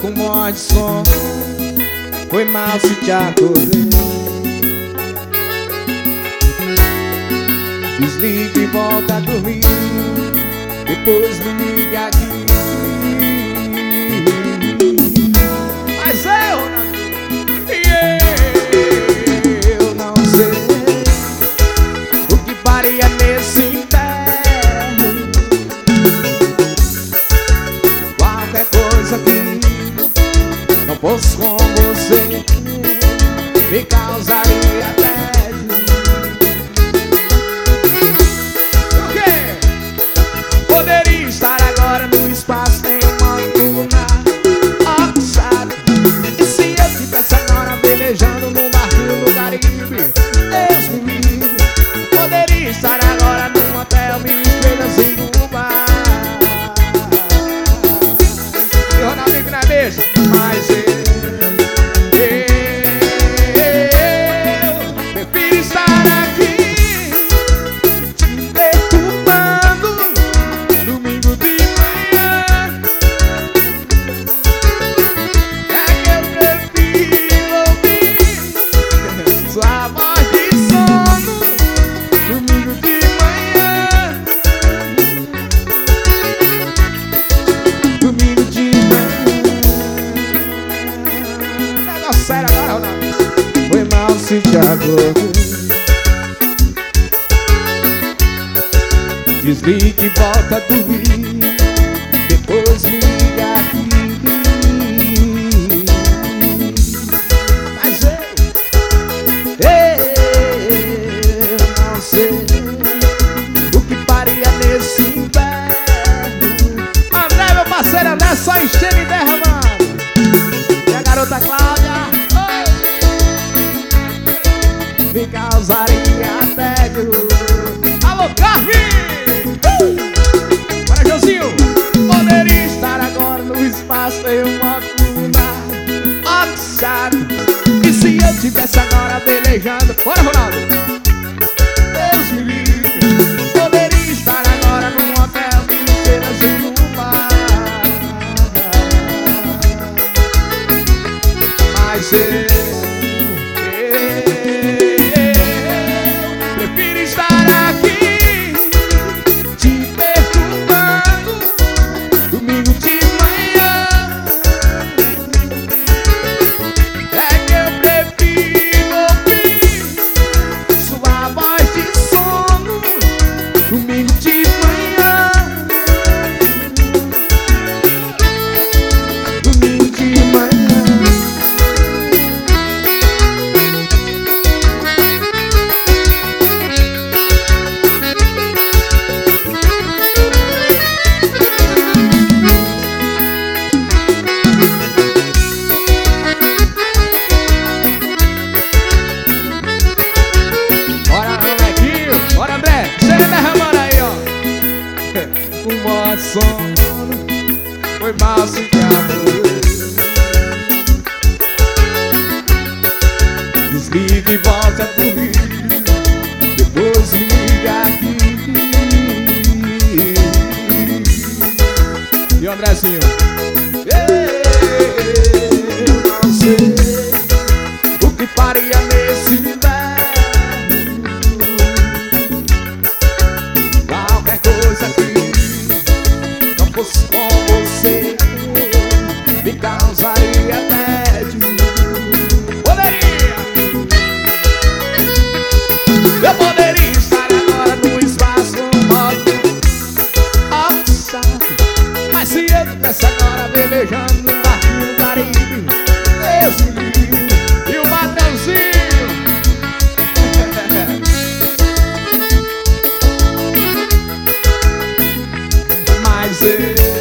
com voz de sono. Foi mal se te acordei. Desliga e volta a dormir, depois me liga aqui. Mas eu não sei o que faria nesse inverno. Qualquer coisa que não fosse com você me causaria tédio. Por quê? Poderia estar agora no espaço em uma luna oxada. E se eu tivesse agora velejando num barquinho no Caribe, Deus me livre. Poderia estar agora num hotel, mil estrelas em Dubai. E Ronaldinho não é beijo, mas eu prefiro estar aqui te perturbando domingo de manhã. É que eu prefiro ouvir sua voz de sono domingo de manhã. Domingo de manhã. Negócio sério agora, Ronaldo. Foi mal se te acordei. Desliga e volta a dormir, depois me liga aqui. Mas eu não sei o que faria nesse inverno. André, meu parceiro André, só enchendo e derramando. E a garota Cláudia me causaria tédio. Alô, Carvin! Bora, Josinho! Poderia estar agora no espaço em uma luna oxada. E se eu tivesse agora velejando, bora, Ronaldo! Deus me livre. Poderia estar agora num hotel, mil estrelas em Dubai. Mas eu prefiro estar aqui te perturbando domingo de manhã. É que eu prefiro ouvir sua voz de sono domingo de manhã. Domingo de manhã. Bora, molequinho, bora, André, chega derramando aí, ó. Com voz de sono, foi mal se te acordei. Desliga e volta a dormir, depois me liga aqui. E o Andrezinho? Eu não sei o que faria nesse inverno. Qualquer coisa que não fosse com você me causaria tédio. Poderia! Eu poderia estar agora no espaço modo oxado. Mas se eu tivesse agora velejando no barquinho do Caribe, Deus me livre. E o Mateuzinho? Mas eu